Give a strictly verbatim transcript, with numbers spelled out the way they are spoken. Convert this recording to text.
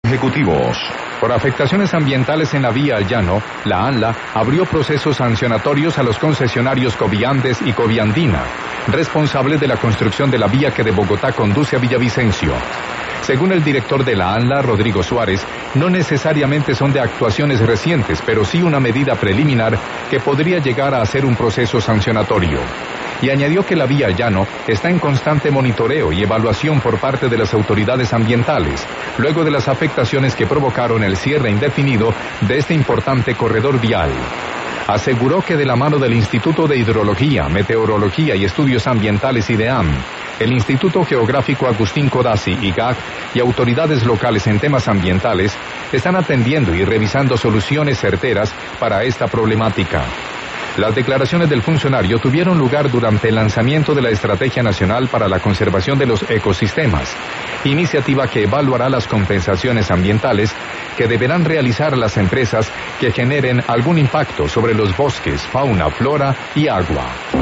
Ejecutivos. Por afectaciones ambientales en la vía al llano, la ANLA abrió procesos sancionatorios a los concesionarios Coviandes y Coviandina, responsables de la construcción de la vía que de Bogotá conduce a Villavicencio. Según el director de la ANLA, Rodrigo Suárez, no necesariamente son de actuaciones recientes, pero sí una medida preliminar que podría llegar a ser un proceso sancionatorio. Y añadió que la vía al llano está en constante monitoreo y evaluación por parte de las autoridades ambientales, luego de las afectaciones que provocaron el cierre indefinido de este importante corredor vial. Aseguró que de la mano del Instituto de Hidrología, Meteorología y Estudios Ambientales IDEAM, el Instituto Geográfico Agustín Codazzi, I G A C, y autoridades locales en temas ambientales están atendiendo y revisando soluciones certeras para esta problemática. Las declaraciones del funcionario tuvieron lugar durante el lanzamiento de la Estrategia Nacional para la Conservación de los Ecosistemas, iniciativa que evaluará las compensaciones ambientales que deberán realizar las empresas que generen algún impacto sobre los bosques, fauna, flora y agua.